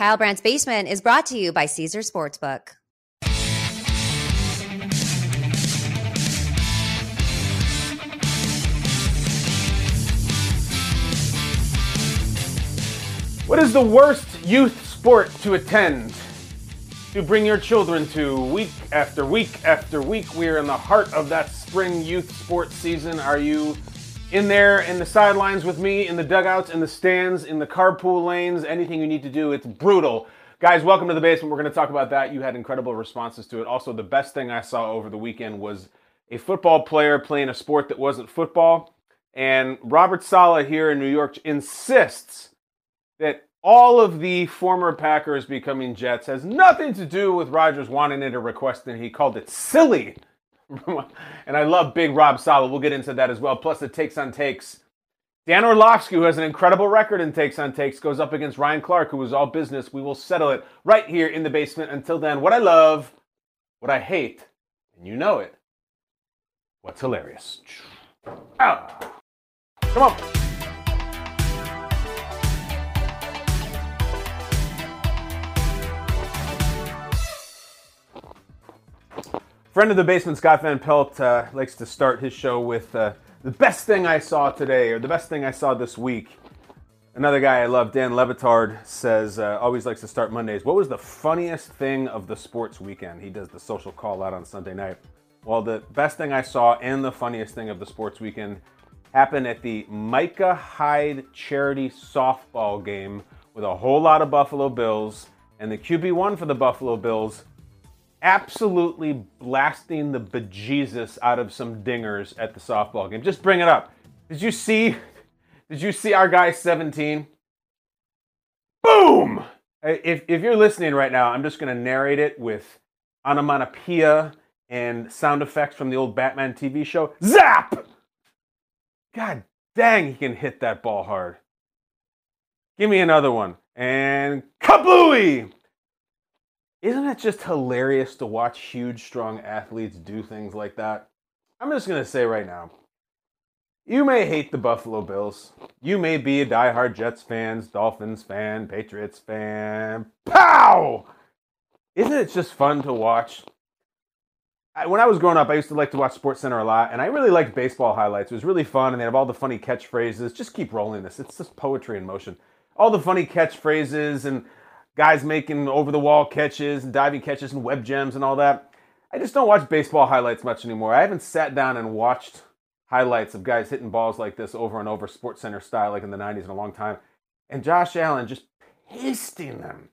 Kyle Brandt's Basement is brought to you by Caesar Sportsbook. What is the worst youth sport to attend? To bring your children to week after week after week? We are in the heart of that spring youth sports season. Are you in there in the sidelines with me, in the dugouts, in the stands, in the carpool lanes? Anything you need to do, it's brutal. Guys, welcome to the basement. We're going to talk about that. You had incredible responses to it. Also, the best thing I saw over the weekend was a football player playing a sport that wasn't football. And Robert Saleh here in New York insists that all of the former Packers becoming Jets has nothing to do with Rodgers wanting it or requesting. He called it silly. And I love Big Rob Saleh. We'll get into that as well. Plus the takes on takes. Dan Orlovsky, who has an incredible record in takes on takes, goes up against Ryan Clark, who was all business. We will settle it right here in the basement. Until then, what I love, what I hate, and you know it, what's hilarious. Ah. Come on. Friend of the basement, Scott Van Pelt, likes to start his show with the best thing I saw today, or the best thing I saw this week. Another guy I love, Dan Levitard, says, always likes to start Mondays. What was the funniest thing of the sports weekend? He does the social call out on Sunday night. Well, the best thing I saw and the funniest thing of the sports weekend happened at the Micah Hyde charity softball game with a whole lot of Buffalo Bills, and the QB1 for the Buffalo Bills absolutely blasting the bejesus out of some dingers at the softball game. Just bring it up. Did you see our guy 17? Boom! If you're listening right now, I'm just going to narrate it with onomatopoeia and sound effects from the old Batman TV show. Zap! God dang, he can hit that ball hard. Give me another one. And kablooey! Isn't it just hilarious to watch huge, strong athletes do things like that? I'm just going to say right now, you may hate the Buffalo Bills. You may be a diehard Jets fan, Dolphins fan, Patriots fan. Pow! Isn't it just fun to watch? When I was growing up, I used to like to watch SportsCenter a lot, and I really liked baseball highlights. It was really fun, and they have all the funny catchphrases. Just keep rolling this. It's just poetry in motion. All the funny catchphrases and guys making over-the-wall catches and diving catches and web gems and all that. I just don't watch baseball highlights much anymore. I haven't sat down and watched highlights of guys hitting balls like this over and over, SportsCenter style, like in the 90s in a long time. And Josh Allen just pasting them.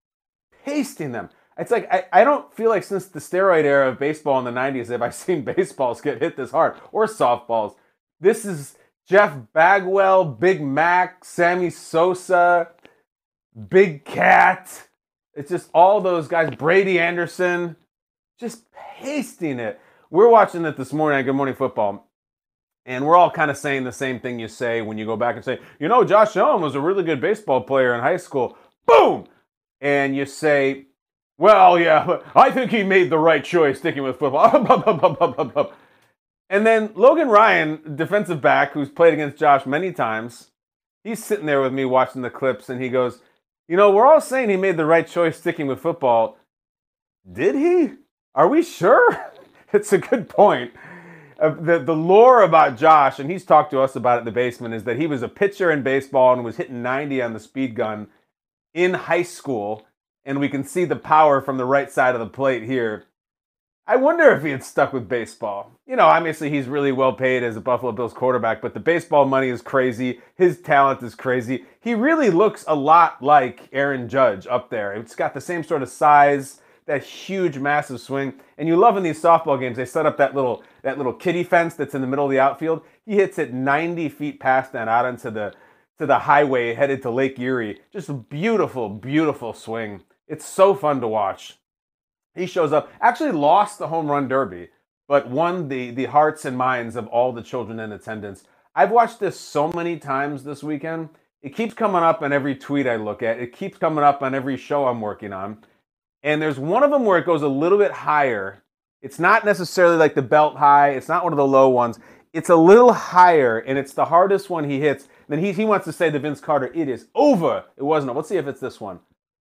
It's like, I don't feel like since the steroid era of baseball in the 90s have I seen baseballs get hit this hard, or softballs. This is Jeff Bagwell, Big Mac, Sammy Sosa, Big Cat. It's just all those guys. Brady Anderson, just pasting it. We're watching it this morning at Good Morning Football, and we're all kind of saying the same thing you say when you go back and say, you know, Josh Allen was a really good baseball player in high school. Boom! And you say, well, yeah, I think he made the right choice sticking with football. And then Logan Ryan, defensive back, who's played against Josh many times, he's sitting there with me watching the clips, and he goes, you know, we're all saying he made the right choice sticking with football. Did he? Are we sure? It's a good point. The lore about Josh, and he's talked to us about it in the basement, is that he was a pitcher in baseball and was hitting 90 on the speed gun in high school, and we can see the power from the right side of the plate here. I wonder if he had stuck with baseball. You know, obviously he's really well paid as a Buffalo Bills quarterback, but the baseball money is crazy. His talent is crazy. He really looks a lot like Aaron Judge up there. It's got the same sort of size, that huge, massive swing. And you love in these softball games, they set up that little kiddie fence that's in the middle of the outfield. He hits it 90 feet past that out into the highway headed to Lake Erie. Just a beautiful, beautiful swing. It's so fun to watch. He shows up, actually lost the home run derby, but won the hearts and minds of all the children in attendance. I've watched this so many times this weekend. It keeps coming up on every tweet I look at. It keeps coming up on every show I'm working on. And there's one of them where it goes a little bit higher. It's not necessarily like the belt high. It's not one of the low ones. It's a little higher, and it's the hardest one he hits. Then he wants to say to Vince Carter, it is over. It wasn't. Let's see if it's this one.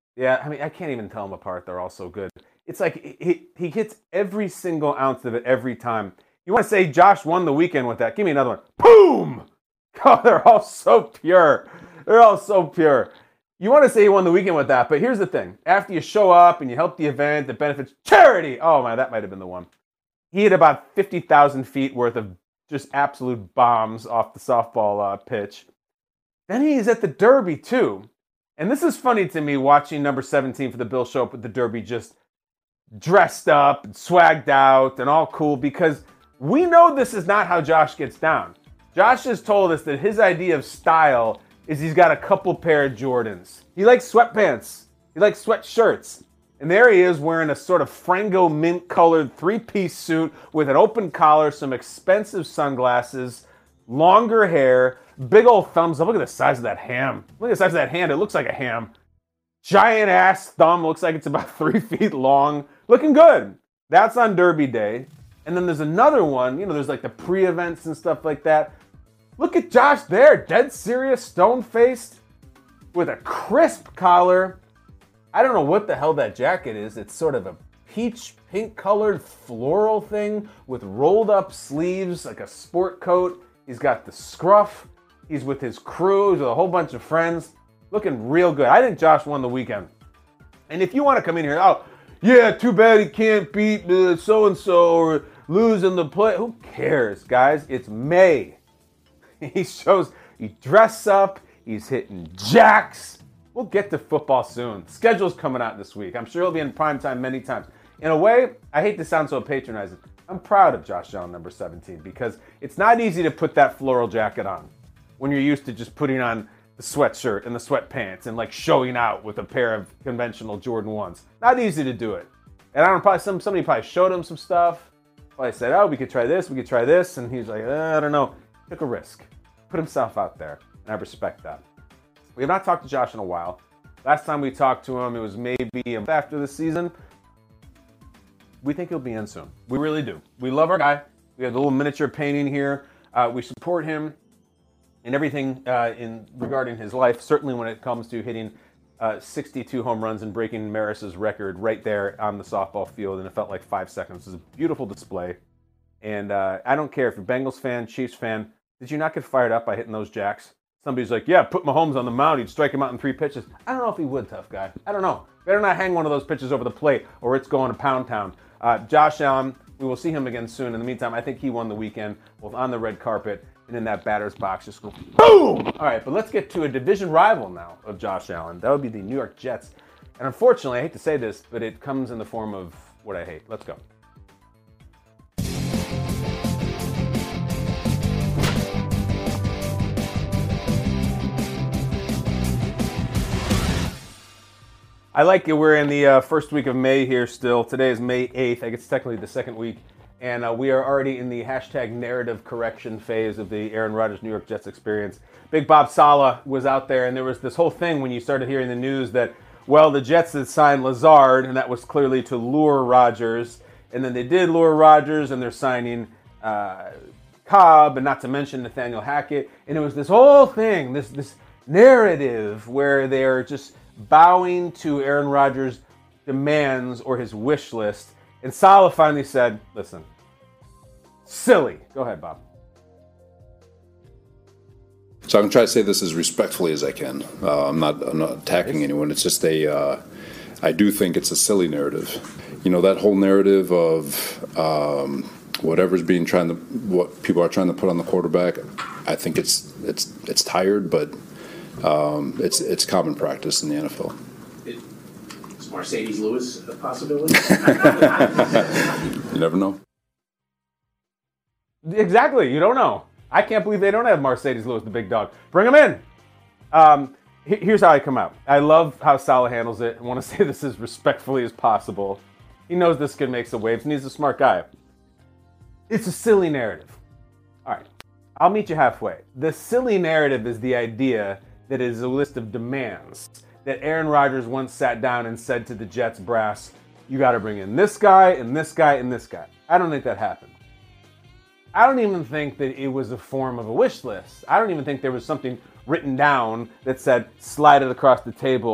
Yeah, I mean, I can't even tell them apart. They're all so good. It's like he hits every single ounce of it every time. You want to say Josh won the weekend with that? Give me another one. Boom! Oh, they're all so pure. They're all so pure. You want to say he won the weekend with that, but here's the thing. After you show up and you help the event that benefits charity, oh man, that might have been the one. He hit about 50,000 feet worth of just absolute bombs off the softball pitch. Then he's at the Derby too. And this is funny to me watching number 17 for the Bills show up with the Derby just dressed up and swagged out and all cool, because we know this is not how Josh gets down. Josh has told us that his idea of style is he's got a couple pair of Jordans. He likes sweatpants. He likes sweatshirts. And there he is wearing a sort of Frango mint-colored three-piece suit with an open collar, some expensive sunglasses, longer hair, big old thumbs up. Look at the size of that ham. Look at the size of that hand. It looks like a ham. Giant ass thumb. Looks like it's about 3 feet long. Looking good. That's on Derby Day. And then there's another one. There's like the pre-events and stuff like that. Look at Josh there. Dead serious, stone-faced, with a crisp collar. I don't know what the hell that jacket is. It's sort of a peach pink-colored floral thing with rolled-up sleeves, like a sport coat. He's got the scruff. He's with his crew. He's with a whole bunch of friends. Looking real good. I think Josh won the weekend. And if you want to come in here, oh, yeah, too bad he can't beat so-and-so or lose in the play. Who cares, guys? It's May. He dressed up. He's hitting jacks. We'll get to football soon. Schedule's coming out this week. I'm sure he'll be in primetime many times. In a way, I hate to sound so patronizing. I'm proud of Josh Allen, number 17, because it's not easy to put that floral jacket on when you're used to just putting on the sweatshirt and the sweatpants and like showing out with a pair of conventional Jordan 1s. Not easy to do it. And I don't know, somebody probably showed him some stuff. Probably said, oh, we could try this. And he's like, I don't know. Took a risk. Put himself out there. And I respect that. We have not talked to Josh in a while. Last time we talked to him, it was maybe a month after the season. We think he'll be in soon. We really do. We love our guy. We have the little miniature painting here. We support him in everything regarding his life, certainly when it comes to hitting 62 home runs and breaking Maris's record right there on the softball field, and it felt like 5 seconds. It was a beautiful display. And I don't care if you're a Bengals fan, Chiefs fan, did you not get fired up by hitting those jacks? Somebody's like, yeah, put Mahomes on the mound, he'd strike him out in 3 pitches. I don't know if he would, tough guy. I don't know. Better not hang one of those pitches over the plate or it's going to Pound Town. Josh Allen, we will see him again soon. In the meantime, I think he won the weekend, both on the red carpet and in that batter's box. Just go boom! All right, but let's get to a division rival now of Josh Allen. That would be the New York Jets. And unfortunately, I hate to say this, but it comes in the form of what I hate. Let's go. I like it. We're in the first week of May here still. Today is May 8th. I guess it's technically the second week. And we are already in the hashtag narrative correction phase of the Aaron Rodgers New York Jets experience. Big Bob Saleh was out there, and there was this whole thing when you started hearing the news that, well, the Jets had signed Lazard, and that was clearly to lure Rodgers. And then they did lure Rodgers, and they're signing Cobb, and not to mention Nathaniel Hackett. And it was this whole thing, this narrative where they're just bowing to Aaron Rodgers' demands or his wish list. And Saleh finally said, listen, silly. Go ahead, Bob. So I'm going to try to say this as respectfully as I can. I'm not attacking anyone. It's just I do think it's a silly narrative. You know, that whole narrative of what people are trying to put on the quarterback, I think it's tired, but it's common practice in the NFL. Is Mercedes Lewis a possibility? You never know. Exactly. You don't know. I can't believe they don't have Mercedes Lewis, the big dog. Bring him in. Here's how I come out. I love how Saleh handles it. I want to say this as respectfully as possible. He knows this kid makes the waves, and he's a smart guy. It's a silly narrative. All right. I'll meet you halfway. The silly narrative is the idea that it is a list of demands that Aaron Rodgers once sat down and said to the Jets brass, you got to bring in this guy and this guy and this guy. I don't think that happened. I don't even think that it was a form of a wish list. I don't even think there was something written down that said, slide it across the table.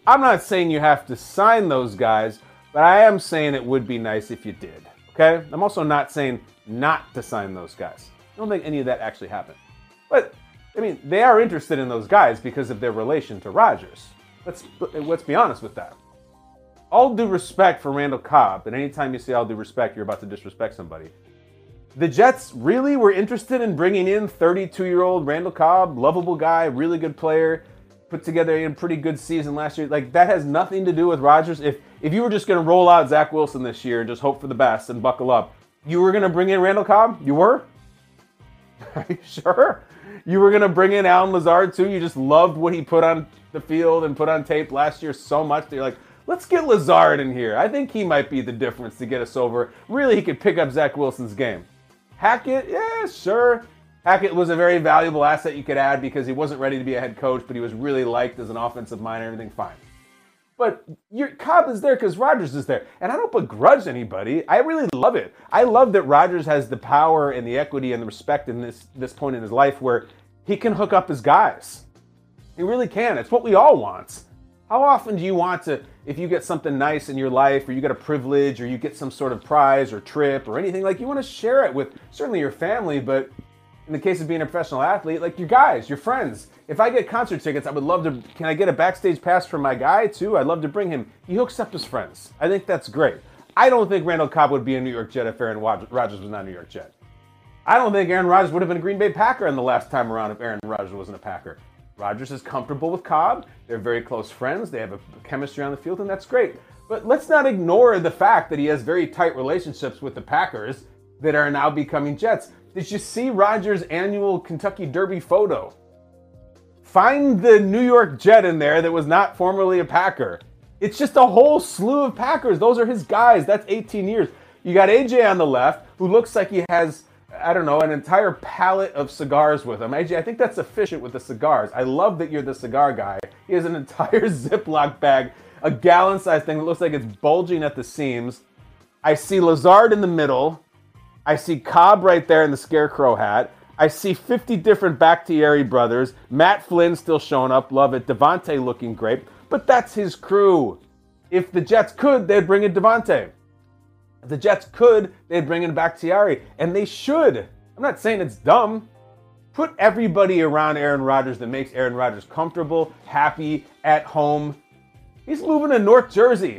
I'm not saying you have to sign those guys, but I am saying it would be nice if you did. Okay? I'm also not saying not to sign those guys. I don't think any of that actually happened. But, I mean, they are interested in those guys because of their relation to Rodgers. Let's be honest with that. All due respect for Randall Cobb, and anytime you say all due respect, you're about to disrespect somebody. The Jets really were interested in bringing in 32-year-old Randall Cobb, lovable guy, really good player, put together a pretty good season last year. Like, that has nothing to do with Rodgers. If you were just going to roll out Zach Wilson this year and just hope for the best and buckle up, you were going to bring in Randall Cobb? You were? Are you sure? You were going to bring in Allen Lazard too? You just loved what he put on the field and put on tape last year so much that you're like, let's get Lazard in here. I think he might be the difference to get us over. Really, he could pick up Zach Wilson's game. Hackett, yeah, sure. Hackett was a very valuable asset you could add because he wasn't ready to be a head coach, but he was really liked as an offensive mind and everything fine. But your Cobb is there because Rodgers is there. And I don't begrudge anybody. I really love it. I love that Rodgers has the power and the equity and the respect in this point in his life where he can hook up his guys. He really can. It's what we all want. How often do you want to, if you get something nice in your life or you get a privilege or you get some sort of prize or trip or anything, like you want to share it with certainly your family, but in the case of being a professional athlete, like your guys, your friends. If I get concert tickets, I would love to, can I get a backstage pass for my guy too? I'd love to bring him. He hooks up his friends. I think that's great. I don't think Randall Cobb would be a New York Jet if Aaron Rodgers was not a New York Jet. I don't think Aaron Rodgers would have been a Green Bay Packer in the last time around if Aaron Rodgers wasn't a Packer. Rodgers is comfortable with Cobb. They're very close friends. They have a chemistry on the field, and that's great. But let's not ignore the fact that he has very tight relationships with the Packers that are now becoming Jets. Did you see Rodgers' annual Kentucky Derby photo? Find the New York Jet in there that was not formerly a Packer. It's just a whole slew of Packers. Those are his guys. That's 18 years. You got AJ on the left, who looks like he has, I don't know, an entire pallet of cigars with him. AJ, I think that's efficient with the cigars. I love that you're the cigar guy. He has an entire Ziploc bag, a gallon-sized thing that looks like it's bulging at the seams. I see Lazard in the middle. I see Cobb right there in the scarecrow hat. I see 50 different Bakhtiari brothers. Matt Flynn still showing up. Love it. Devontae looking great. But that's his crew. If the Jets could, they'd bring in Devontae. If the Jets could, they'd bring in Bakhtiari. And they should. I'm not saying it's dumb. Put everybody around Aaron Rodgers that makes Aaron Rodgers comfortable, happy, at home. He's moving to North Jersey.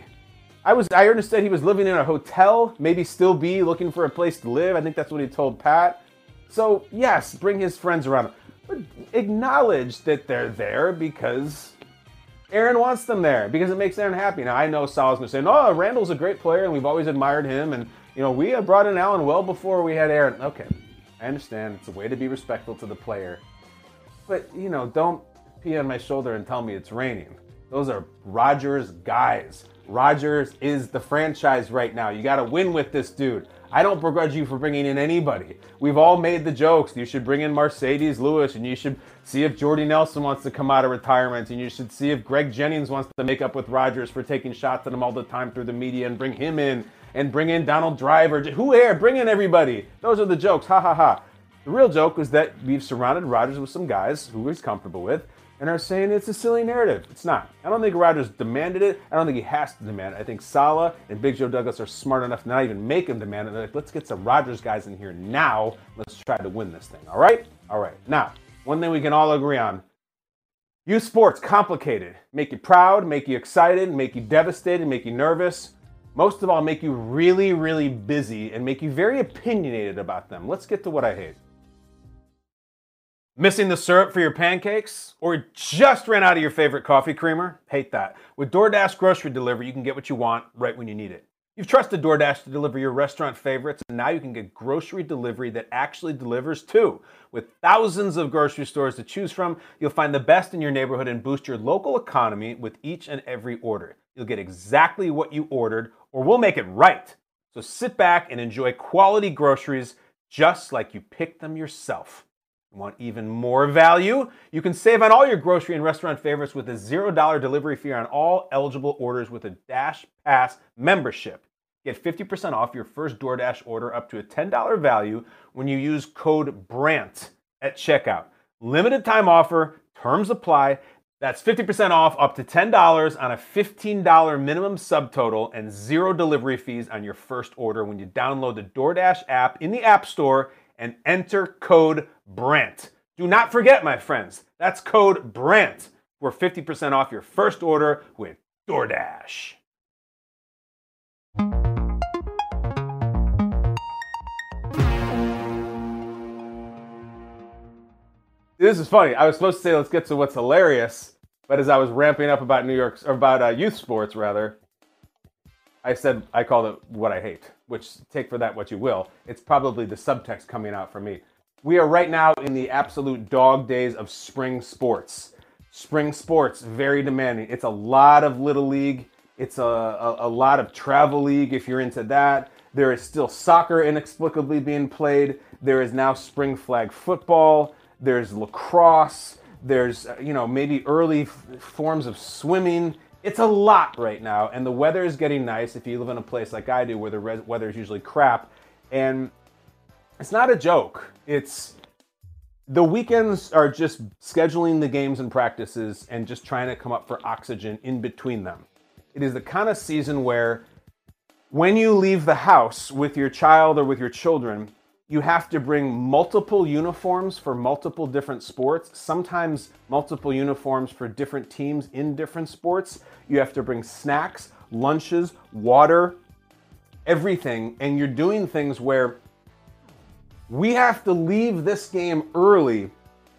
I understood he was living in a hotel, maybe still be looking for a place to live. I think that's what he told Pat. So, yes, bring his friends around. But acknowledge that they're there because Aaron wants them there, because it makes Aaron happy. Now, I know Sal's going to say, no, Randall's a great player, and we've always admired him. And, you know, we had brought in Allen well before we had Aaron. Okay, I understand. It's a way to be respectful to the player. But, you know, don't pee on my shoulder and tell me it's raining. Those are Rodgers' guys. Rodgers is the franchise right now. You got to win with this dude. I don't begrudge you for bringing in anybody. We've all made the jokes. You should bring in Mercedes Lewis, and you should see if Jordy Nelson wants to come out of retirement, and you should see if Greg Jennings wants to make up with Rodgers for taking shots at him all the time through the media and bring him in, and bring in Donald Driver. Who here? Bring in everybody. Those are the jokes. Ha, ha, ha. The real joke is that we've surrounded Rodgers with some guys who he's comfortable with, and are saying it's a silly narrative. It's not. I don't think Rodgers demanded it. I don't think he has to demand it. I think Saleh and Big Joe Douglas are smart enough to not even make him demand it. They're like, let's get some Rodgers guys in here now. Let's try to win this thing. All right? All right. Now, one thing we can all agree on. Youth sports, complicated. Make you proud, make you excited, make you devastated, make you nervous. Most of all, make you really, really busy and make you very opinionated about them. Let's get to what I hate. Missing the syrup for your pancakes? Or just ran out of your favorite coffee creamer? Hate that. With DoorDash Grocery Delivery, you can get what you want right when you need it. You've trusted DoorDash to deliver your restaurant favorites, and now you can get grocery delivery that actually delivers too. With thousands of grocery stores to choose from, you'll find the best in your neighborhood and boost your local economy with each and every order. You'll get exactly what you ordered, or we'll make it right. So sit back and enjoy quality groceries just like you picked them yourself. Want even more value? You can save on all your grocery and restaurant favorites with a $0 delivery fee on all eligible orders with a Dash Pass membership. Get 50% off your first DoorDash order up to a $10 value when you use code BRANT at checkout. Limited time offer, terms apply. That's 50% off up to $10 on a $15 minimum subtotal and 0 delivery fees on your first order when you download the DoorDash app in the App Store and enter code BRANT. Do not forget, my friends, that's code BRANT for 50% off your first order with DoorDash. This is funny. I was supposed to say let's get to what's hilarious, but as I was ramping up about youth sports rather, I said I called it what I hate, which take for that what you will. It's probably the subtext coming out for me. We are right now in the absolute dog days of spring sports. Spring sports, very demanding. It's a lot of Little League. It's a lot of travel league if you're into that. There is still soccer inexplicably being played. There is now spring flag football. There's lacrosse. There's, maybe early forms of swimming. It's a lot right now, and the weather is getting nice if you live in a place like I do where the weather is usually crap. And it's not a joke. The weekends are just scheduling the games and practices and just trying to come up for oxygen in between them. It is the kind of season where when you leave the house with your child or with your children, you have to bring multiple uniforms for multiple different sports, sometimes multiple uniforms for different teams in different sports. You have to bring snacks, lunches, water, everything. And you're doing things where we have to leave this game early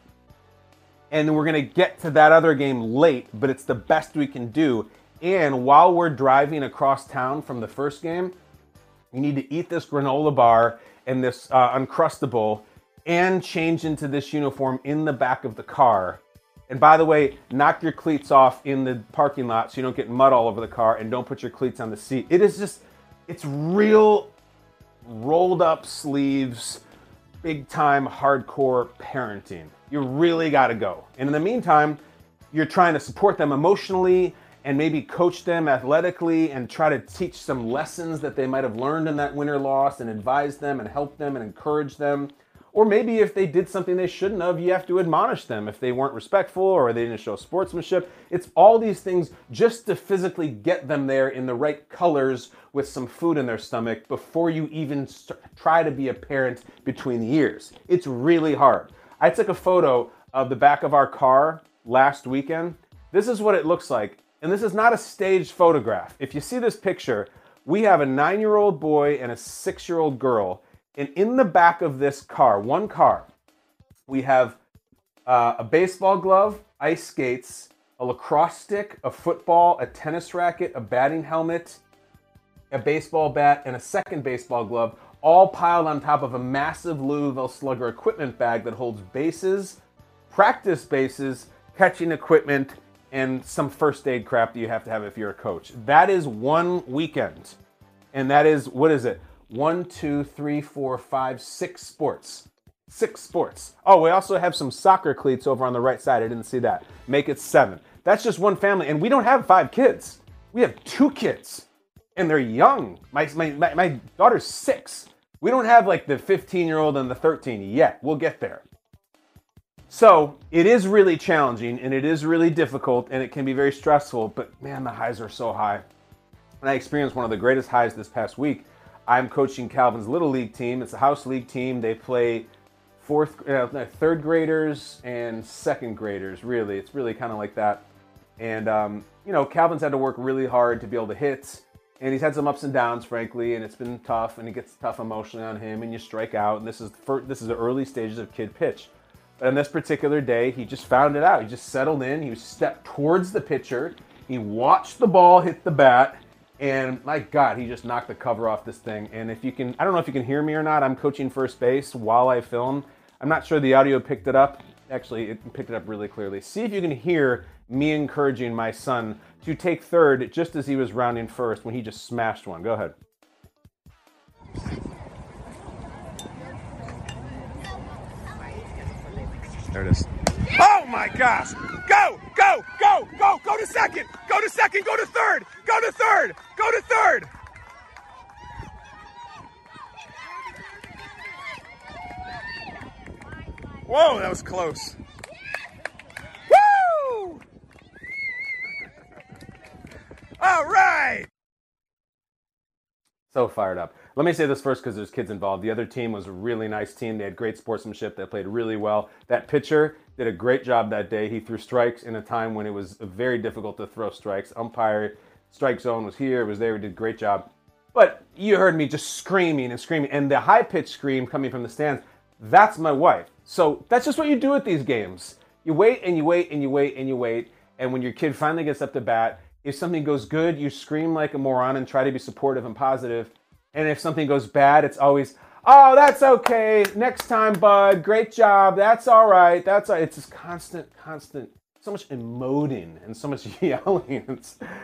and we're going to get to that other game late, but it's the best we can do. And while we're driving across town from the first game, you need to eat this granola bar and this Uncrustable and change into this uniform in the back of the car. And by the way, knock your cleats off in the parking lot so you don't get mud all over the car, and don't put your cleats on the seat. It's real rolled up sleeves, big time hardcore parenting. You really gotta go. And in the meantime, you're trying to support them emotionally and maybe coach them athletically and try to teach some lessons that they might have learned in that winter loss and advise them and help them and encourage them. Or maybe if they did something they shouldn't have, you have to admonish them if they weren't respectful or they didn't show sportsmanship. It's all these things just to physically get them there in the right colors with some food in their stomach before you even try to be a parent between the ears. It's really hard. I took a photo of the back of our car last weekend. This is what it looks like. And this is not a staged photograph. If you see this picture, we have a 9-year-old boy and a 6-year-old girl. And in the back of this car, one car, we have a baseball glove, ice skates, a lacrosse stick, a football, a tennis racket, a batting helmet, a baseball bat, and a second baseball glove, all piled on top of a massive Louisville Slugger equipment bag that holds bases, practice bases, catching equipment, and some first aid crap that you have to have if you're a coach. That is one weekend. And that is, 1, 2, 3, 4, 5, 6 sports. 6 sports. Oh, we also have some soccer cleats over on the right side. I didn't see that. Make it 7. That's just one family. And we don't have 5 kids. We have 2 kids. And they're young. My daughter's 6. We don't have like the 15-year-old and the 13 yet. We'll get there. So it is really challenging and it is really difficult and it can be very stressful, but man, the highs are so high. And I experienced one of the greatest highs this past week. I'm coaching Calvin's Little League team. It's a house league team. They play third graders and second graders, really. It's really kind of like that. And, Calvin's had to work really hard to be able to hit. And he's had some ups and downs, frankly, and it's been tough, and it gets tough emotionally on him, and you strike out. And this is the early stages of kid pitch. But on this particular day, he just found it out. He just settled in. He stepped towards the pitcher. He watched the ball hit the bat. And my God, he just knocked the cover off this thing. And if you can, I don't know if you can hear me or not. I'm coaching first base while I film. I'm not sure the audio picked it up. Actually, it picked it up really clearly. See if you can hear me encouraging my son to take third just as he was rounding first when he just smashed one. Go ahead. There it is. Oh my gosh! Go! Go! Go! Go! Go to second! Go to second! Go to third! Go to third! Go to third! Whoa, that was close. Woo! All right! So fired up. Let me say this first because there's kids involved. The other team was a really nice team. They had great sportsmanship. They played really well. That pitcher did a great job that day. He threw strikes in a time when it was very difficult to throw strikes. Umpire, strike zone was here, was there. He did a great job. But you heard me just screaming and screaming. And the high-pitched scream coming from the stands, that's my wife. So that's just what you do at these games. You wait and you wait and you wait and you wait. And when your kid finally gets up to bat, if something goes good, you scream like a moron and try to be supportive and positive. And if something goes bad, it's always, oh, that's okay. Next time, bud. Great job. That's all right. That's all right. It's this constant, so much emoting and so much yelling.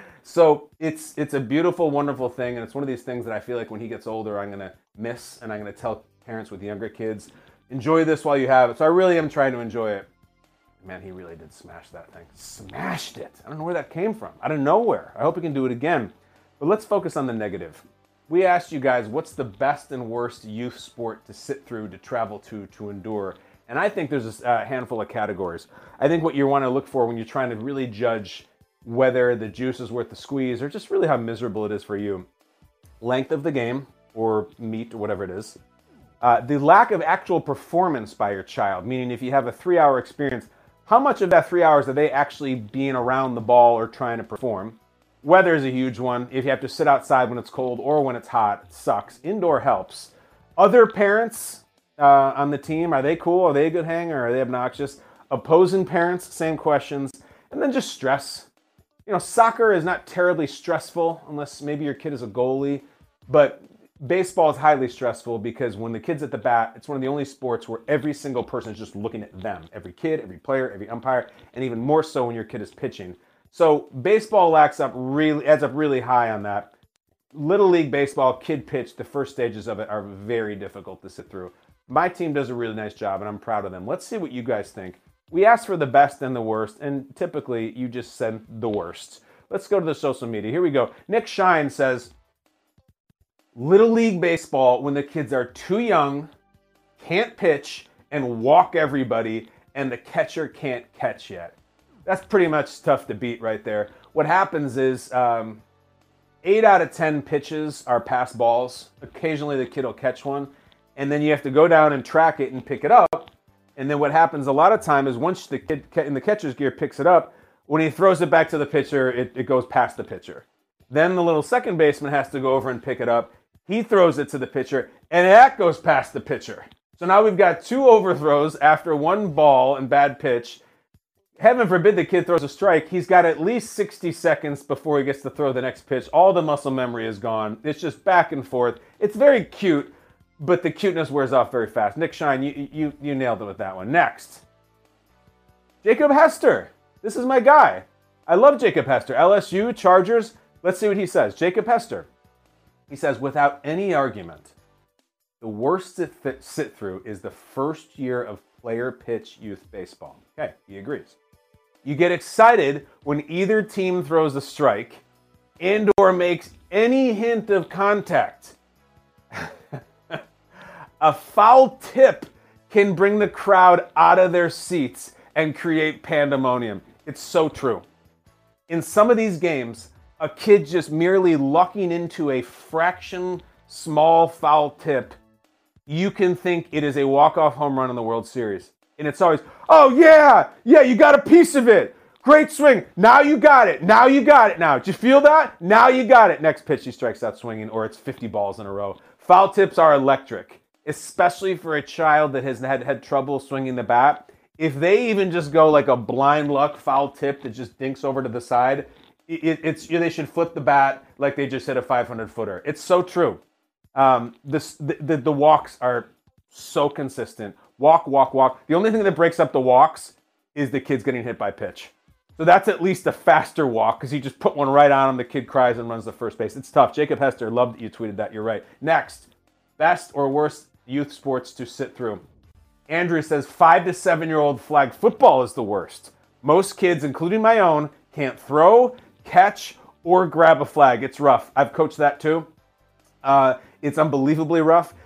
So it's a beautiful, wonderful thing. And it's one of these things that I feel like when he gets older, I'm going to miss. And I'm going to tell parents with younger kids, enjoy this while you have it. So I really am trying to enjoy it. Man, he really did smash that thing. Smashed it. I don't know where that came from. Out of nowhere. I hope he can do it again. But let's focus on the negative. We asked you guys, what's the best and worst youth sport to sit through, to travel to endure? And I think there's a handful of categories. I think what you want to look for when you're trying to really judge whether the juice is worth the squeeze or just really how miserable it is for you. Length of the game or meat or whatever it is. The lack of actual performance by your child, meaning if you have a 3-hour experience, how much of that 3 hours are they actually being around the ball or trying to perform? Weather is a huge one. If you have to sit outside when it's cold or when it's hot, it sucks. Indoor helps. Other parents on the team, are they cool? Are they a good hanger? Are they obnoxious? Opposing parents, same questions. And then just stress. You know, soccer is not terribly stressful unless maybe your kid is a goalie. But baseball is highly stressful because when the kid's at the bat, it's one of the only sports where every single person is just looking at them. Every kid, every player, every umpire, and even more so when your kid is pitching. So baseball adds up really high on that. Little League baseball, kid pitch, the first stages of it are very difficult to sit through. My team does a really nice job, and I'm proud of them. Let's see what you guys think. We asked for the best and the worst, and typically you just said the worst. Let's go to the social media. Here we go. Nick Shine says, Little League baseball when the kids are too young, can't pitch, and walk everybody, and the catcher can't catch yet. That's pretty much tough to beat right there. What happens is 8 out of 10 pitches are pass balls. Occasionally the kid will catch one, and then you have to go down and track it and pick it up. And then what happens a lot of time is once the kid in the catcher's gear picks it up, when he throws it back to the pitcher, it goes past the pitcher. Then the little second baseman has to go over and pick it up. He throws it to the pitcher, and that goes past the pitcher. So now we've got 2 overthrows after 1 ball and bad pitch. Heaven forbid the kid throws a strike. He's got at least 60 seconds before he gets to throw the next pitch. All the muscle memory is gone. It's just back and forth. It's very cute, but the cuteness wears off very fast. Nick Shine, you nailed it with that one. Next, Jacob Hester. This is my guy. I love Jacob Hester. LSU, Chargers. Let's see what he says. Jacob Hester. He says, without any argument, the worst to sit through is the first year of player pitch youth baseball. Okay, he agrees. You get excited when either team throws a strike and or makes any hint of contact. A foul tip can bring the crowd out of their seats and create pandemonium. It's so true. In some of these games, a kid just merely lucking into a fraction small foul tip, you can think it is a walk-off home run in the World Series. And it's always, oh yeah, you got a piece of it. Great swing. Now you got it. Now. Did you feel that? Now you got it. Next pitch, he strikes out swinging, or it's 50 balls in a row. Foul tips are electric, especially for a child that has had trouble swinging the bat. If they even just go like a blind luck foul tip that just dinks over to the side, they should flip the bat like they just hit a 500-footer. It's so true. The walks are so consistent. Walk. The only thing that breaks up the walks is the kid's getting hit by pitch. So that's at least a faster walk because you just put one right on him. The kid cries and runs to first base. It's tough. Jacob Hester, love that you tweeted that. You're right. Next, best or worst youth sports to sit through. Andrew says 5 to 7-year-old flag football is the worst. Most kids, including my own, can't throw, catch, or grab a flag. It's rough. I've coached that too. It's unbelievably rough.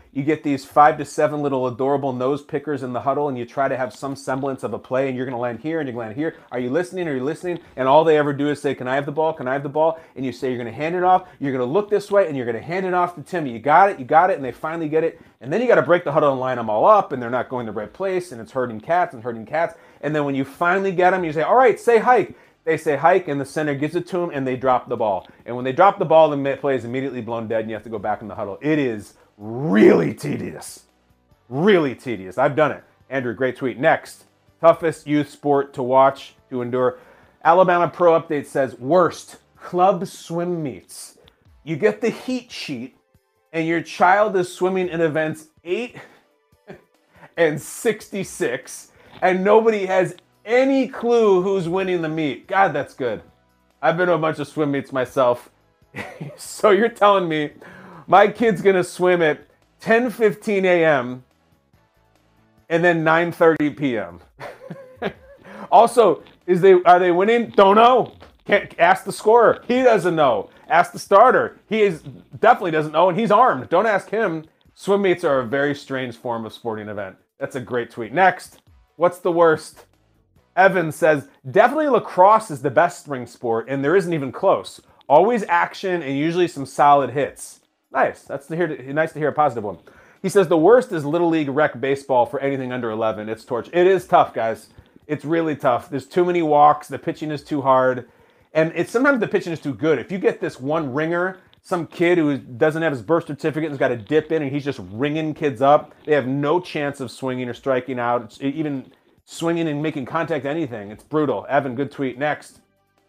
You get these 5 to 7 little adorable nose pickers in the huddle, and you try to have some semblance of a play, and you're going to land here, and you're going to land here. Are you listening? Are you listening? And all they ever do is say, can I have the ball? Can I have the ball? And you say you're going to hand it off. You're going to look this way, and you're going to hand it off to Timmy. You got it, and they finally get it. And then you got to break the huddle and line them all up, and they're not going the right place, and it's herding cats. And then when you finally get them, you say, all right, say hike. They say hike, and the center gives it to them, and they drop the ball. And when they drop the ball, the play is immediately blown dead, and you have to go back in the huddle. It is really tedious. Really tedious. I've done it. Andrew, great tweet. Next, toughest youth sport to watch, to endure. Alabama Pro Update says, worst, club swim meets. You get the heat sheet, and your child is swimming in events 8 and 66, and nobody has any clue who's winning the meet. God, that's good. I've been to a bunch of swim meets myself. So you're telling me my kid's going to swim at 10:15 a.m. and then 9:30 p.m. Also, are they winning? Don't know. Can't ask the scorer. He doesn't know. Ask the starter. Definitely doesn't know, and he's armed. Don't ask him. Swim meets are a very strange form of sporting event. That's a great tweet. Next, what's the worst? Evan says, definitely lacrosse is the best spring sport, and there isn't even close. Always action and usually some solid hits. Nice. Nice to hear a positive one. He says the worst is Little League rec baseball for anything under 11. It's torture. It is tough, guys. It's really tough. There's too many walks. The pitching is too hard. And sometimes the pitching is too good. If you get this one ringer, some kid who doesn't have his birth certificate and has got to dip in and he's just ringing kids up, they have no chance of swinging or striking out. Even swinging and making contact, anything. It's brutal. Evan, good tweet. Next.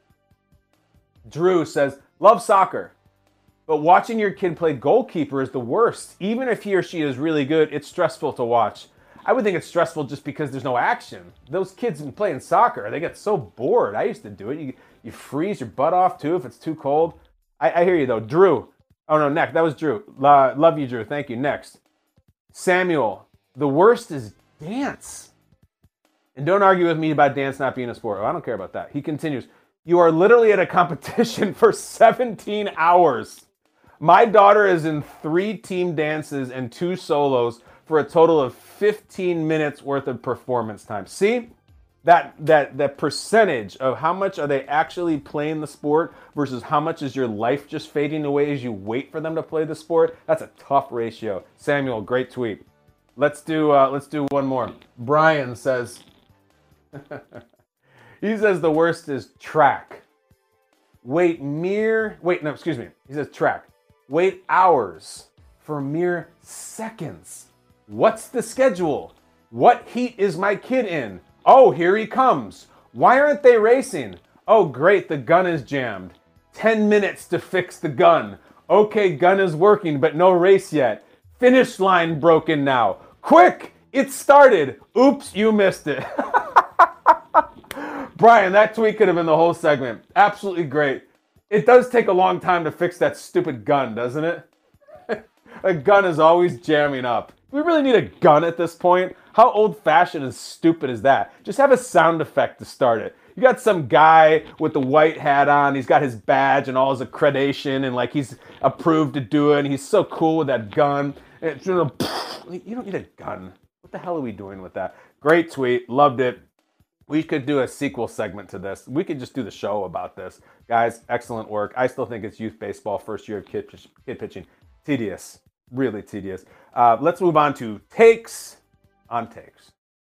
Drew says, love soccer, but watching your kid play goalkeeper is the worst. Even if he or she is really good, it's stressful to watch. I would think it's stressful just because there's no action. Those kids playing soccer, they get so bored. I used to do it. You freeze your butt off too if it's too cold. I hear you though. Drew. Oh no, next. That was Drew. Love you, Drew. Thank you. Next. Samuel. The worst is dance. And don't argue with me about dance not being a sport. Oh, I don't care about that. He continues, you are literally at a competition for 17 hours. My daughter is in 3 team dances and 2 solos for a total of 15 minutes worth of performance time. See? That percentage of how much are they actually playing the sport versus how much is your life just fading away as you wait for them to play the sport? That's a tough ratio. Samuel, great tweet. Let's do one more. Brian says, he says the worst is track. He says track. Wait hours for mere seconds. What's the schedule? What heat is my kid in? Oh, here he comes. Why aren't they racing? Oh, great, the gun is jammed. 10 minutes to fix the gun. Okay, gun is working, but no race yet. Finish line broken now. Quick, it started. Oops, you missed it. Brian, that tweet could have been the whole segment. Absolutely great. It does take a long time to fix that stupid gun, doesn't it? A gun is always jamming up. Do we really need a gun at this point? How old-fashioned and stupid is that? Just have a sound effect to start it. You got some guy with the white hat on. He's got his badge and all his accreditation, and like he's approved to do it. And he's so cool with that gun. And it's, you don't need a gun. What the hell are we doing with that? Great tweet. Loved it. We could do a sequel segment to this. We could just do the show about this. Guys, excellent work. I still think it's youth baseball, first year of kid pitching. Tedious. Really tedious. Let's move on to takes on takes.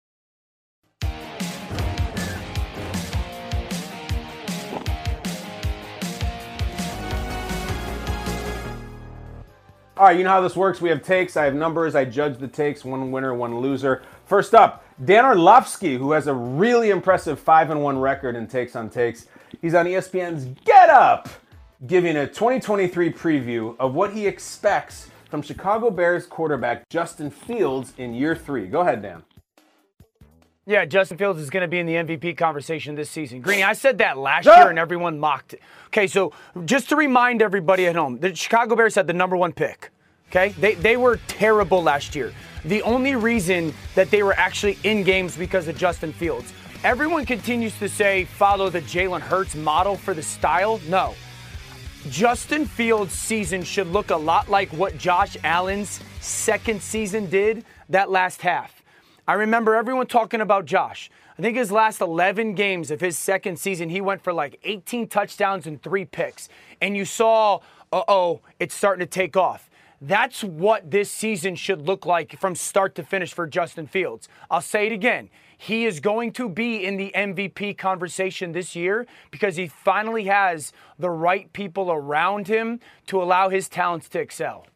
All right, you know how this works. We have takes. I have numbers. I judge the takes. One winner, one loser. First up, Dan Orlovsky, who has a really impressive 5-1 record in takes on takes. He's on ESPN's Get Up, giving a 2023 preview of what he expects from Chicago Bears quarterback Justin Fields in year 3. Go ahead, Dan. Yeah, Justin Fields is going to be in the MVP conversation this season. Greeny, I said that last year and everyone mocked it. Okay, so just to remind everybody at home, the Chicago Bears had the number 1 pick. Okay, they were terrible last year. The only reason that they were actually in games because of Justin Fields. Everyone continues to say follow the Jalen Hurts model for the style. No. Justin Fields' season should look a lot like what Josh Allen's second season did that last half. I remember everyone talking about Josh. I think his last 11 games of his second season, he went for like 18 touchdowns and 3 picks. And you saw, it's starting to take off. That's what this season should look like from start to finish for Justin Fields. I'll say it again. He is going to be in the MVP conversation this year because he finally has the right people around him to allow his talents to excel.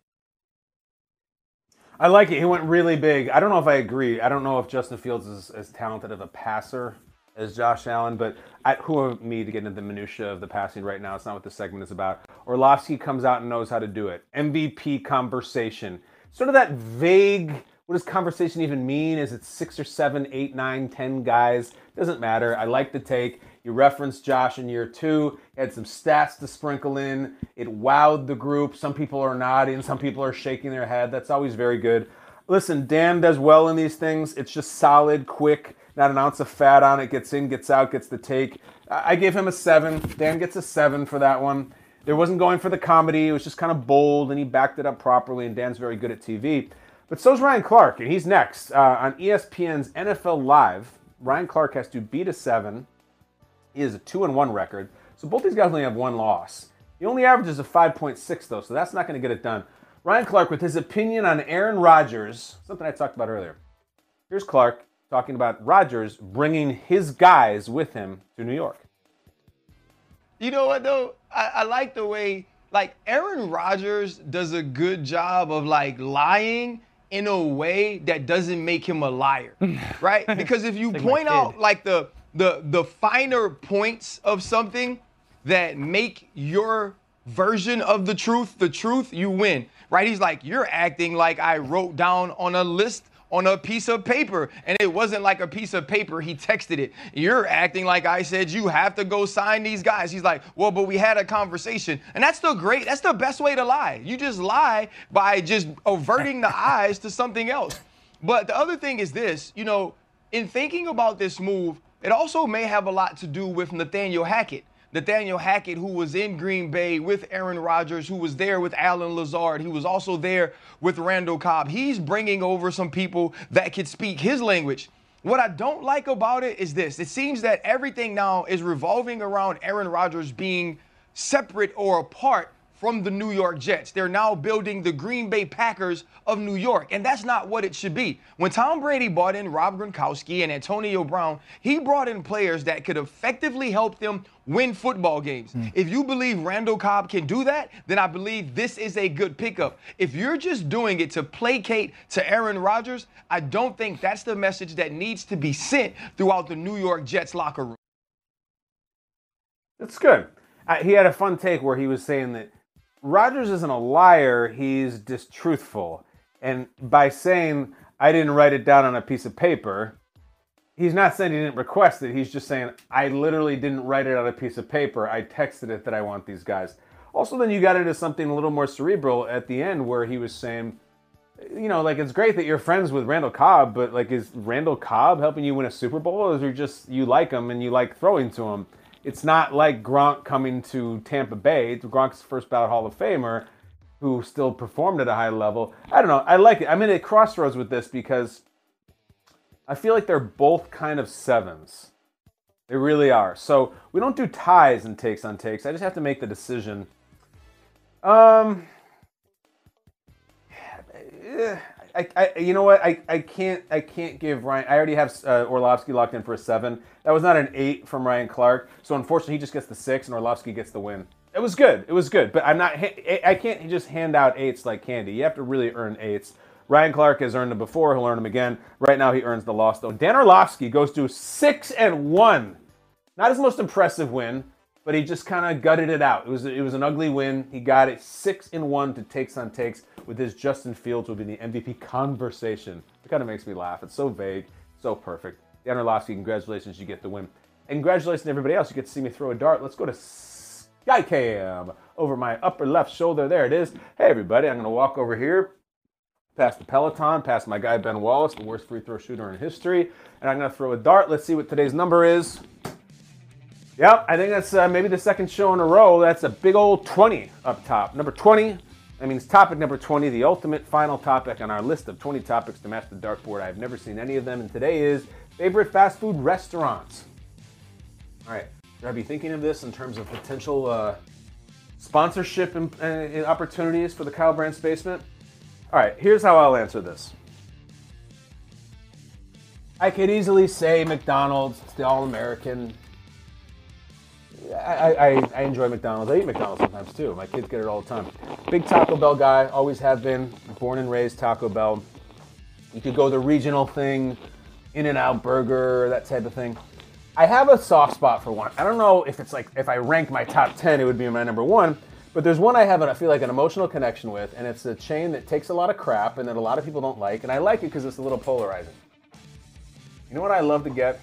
I like it. He went really big. I don't know if I agree. I don't know if Justin Fields is as talented of a passer as Josh Allen, but who am me to get into the minutia of the passing right now? It's not what this segment is about. Orlovsky comes out and knows how to do it. MVP conversation. Sort of that vague, what does conversation even mean? Is it 6 or 7, 8, 9, 10 guys? Doesn't matter. I like the take. You referenced Josh in year 2. He had some stats to sprinkle in. It wowed the group. Some people are nodding. Some people are shaking their head. That's always very good. Listen, Dan does well in these things. It's just solid, quick, not an ounce of fat on it. Gets in, gets out, gets the take. I gave him a 7. Dan gets a 7 for that one. There wasn't going for the comedy. It was just kind of bold, and he backed it up properly, and Dan's very good at TV. But so's Ryan Clark, and he's next. On ESPN's NFL Live, Ryan Clark has to beat a 7. He has a 2-1 record. So both these guys only have 1 loss. He only averages a 5.6, though, so that's not going to get it done. Ryan Clark with his opinion on Aaron Rodgers, something I talked about earlier. Here's Clark talking about Rodgers bringing his guys with him to New York. You know what, though? I like the way, like, Aaron Rodgers does a good job of, like, lying in a way that doesn't make him a liar, right? Because if you point out, like, the finer points of something that make your version of the truth, you win, right? He's like, you're acting like I wrote down on a list on a piece of paper, and it wasn't like a piece of paper, he texted it. You're acting like I said you have to go sign these guys. He's like, well, but we had a conversation. And that's the best way to lie. You just lie by just averting the eyes to something else. But the other thing is this, you know, in thinking about this move, it also may have a lot to do with Nathaniel Hackett. Nathaniel Hackett, who was in Green Bay with Aaron Rodgers, who was there with Allen Lazard. He was also there with Randall Cobb. He's bringing over some people that could speak his language. What I don't like about it is this. It seems that everything now is revolving around Aaron Rodgers being separate or apart from the New York Jets. They're now building the Green Bay Packers of New York, and that's not what it should be. When Tom Brady brought in Rob Gronkowski and Antonio Brown, he brought in players that could effectively help them win football games. If you believe Randall Cobb can do that, then I believe this is a good pickup. If you're just doing it to placate to Aaron Rodgers, I don't think that's the message that needs to be sent throughout the New York Jets locker room. That's good. He had a fun take where he was saying that Rodgers isn't a liar, he's distruthful. And by saying, I didn't write it down on a piece of paper, he's not saying he didn't request it. He's just saying, I literally didn't write it on a piece of paper. I texted it that I want these guys. Also, then you got into something a little more cerebral at the end where he was saying, you know, like, it's great that you're friends with Randall Cobb, but, like, is Randall Cobb helping you win a Super Bowl? Or is it just you like him and you like throwing to him? It's not like Gronk coming to Tampa Bay. It's Gronk's first ballot Hall of Famer who still performed at a high level. I don't know. I like it. I'm in a crossroads with this because I feel like they're both kind of 7s. They really are. So we don't do ties and takes on takes. I just have to make the decision. You know what? I can't give Ryan. I already have Orlovsky locked in for a 7. That was not an 8 from Ryan Clark. So unfortunately, he just gets the 6, and Orlovsky gets the win. It was good. It was good. But I can't just hand out 8s like candy. You have to really earn 8s. Ryan Clark has earned them before. He'll earn them again. Right now, he earns the loss, though. Dan Orlovsky goes to 6-1. Not his most impressive win, but he just kind of gutted it out. It was an ugly win. He got it 6-1 to takes on takes with his Justin Fields will be the MVP conversation. It kind of makes me laugh. It's so vague, so perfect. Dan Orlovsky, congratulations, you get the win. And congratulations to everybody else. You get to see me throw a dart. Let's go to Skycam over my upper left shoulder. There it is. Hey, everybody, I'm going to walk over here, past the Peloton, past my guy Ben Wallace, the worst free throw shooter in history. And I'm going to throw a dart. Let's see what today's number is. Yep, I think that's maybe the second show in a row. That's a big old 20 up top. Number 20, that means topic number 20, the ultimate final topic on our list of 20 topics to match the dartboard. I've never seen any of them, and today is favorite fast food restaurants. All right, should I be thinking of this in terms of potential sponsorship and opportunities for the Kyle Brandt Basement? All right, here's how I'll answer this. I could easily say McDonald's, the All-American. I enjoy McDonald's. I eat McDonald's sometimes too. My kids get it all the time. Big Taco Bell guy, always have been. Born and raised Taco Bell. You could go the regional thing, In-N-Out Burger, that type of thing. I have a soft spot for one. I don't know if it's like, if I rank my top 10, it would be my number one. But there's one I have, I feel like, an emotional connection with, and it's a chain that takes a lot of crap and that a lot of people don't like, and I like it because it's a little polarizing. You know what I love to get?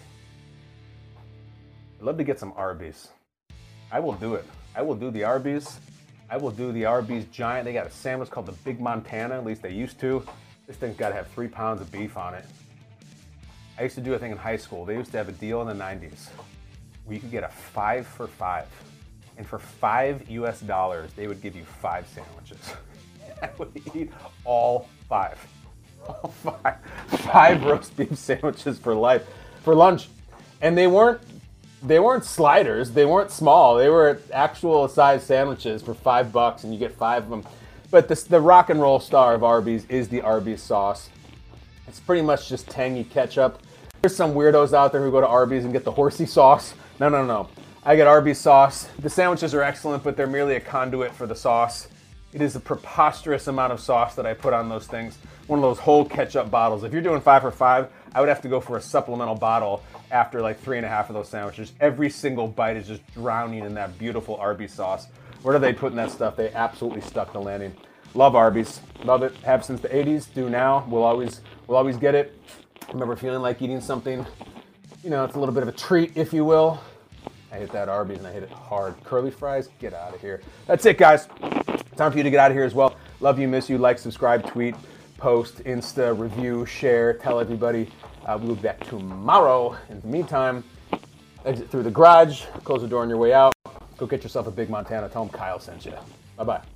I love to get some Arby's. I will do it. I will do the Arby's. I will do the Arby's Giant. They got a sandwich called the Big Montana, at least they used to. This thing's got to have 3 pounds of beef on it. I used to do a thing in high school. They used to have a deal in the 90s where you could get a 5 for $5. And for $5 US, they would give you 5 sandwiches. I would eat all 5. All 5. 5 roast beef sandwiches for lunch. And they weren't sliders. They weren't small. They were actual size sandwiches for $5, and you get 5 of them. But the rock and roll star of Arby's is the Arby's sauce. It's pretty much just tangy ketchup. There's some weirdos out there who go to Arby's and get the horsey sauce. No. I get Arby's sauce. The sandwiches are excellent, but they're merely a conduit for the sauce. It is a preposterous amount of sauce that I put on those things. One of those whole ketchup bottles. If you're doing 5 for $5, I would have to go for a supplemental bottle after like 3.5 of those sandwiches. Every single bite is just drowning in that beautiful Arby's sauce. Where do they put in that stuff? They absolutely stuck the landing. Love Arby's. Love it. Have since the 80s. Do now. We'll always get it. I remember feeling like eating something, it's a little bit of a treat, if you will. I hit that Arby's and I hit it hard. Curly fries, get out of here. That's it, guys. Time for you to get out of here as well. Love you, miss you. Like, subscribe, tweet, post, Insta, review, share, tell everybody. We'll be back tomorrow. In the meantime, exit through the garage, close the door on your way out. Go get yourself a Big Montana. Tell them Kyle sent you. Bye-bye.